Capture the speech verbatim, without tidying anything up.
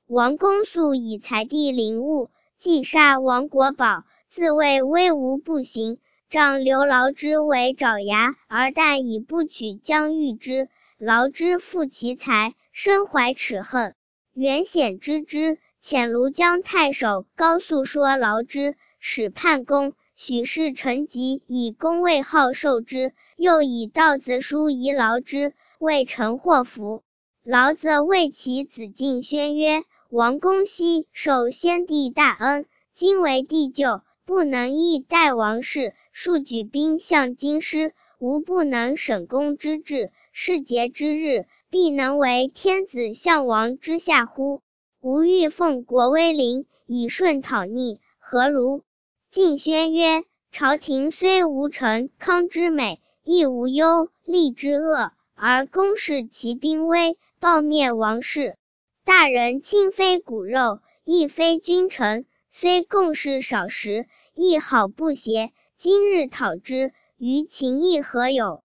王公素以财地陵物，既杀王国宝，自谓威无不行，仗刘劳之为爪牙，而但以不取将御之。劳之负其财，身怀耻恨。袁显知之，遣庐江太守高肃说劳之，使叛公，许是陈吉以公位号受之，又以悼子书遗劳之，为臣祸福。劳则谓其子敬宣曰：王公昔受先帝大恩，今为帝舅，不能义代王室，数举兵向京师，吾不能审公之志，世节之日，必能为天子相王之下乎？吾欲奉国威临，以顺讨逆，何如？敬宣曰：朝廷虽无陈康之美，亦无忧厉之恶，而公视其兵威，报灭王室。大人亲非骨肉，亦非君臣，虽共事少时，亦好不协。今日讨之，于情义何有？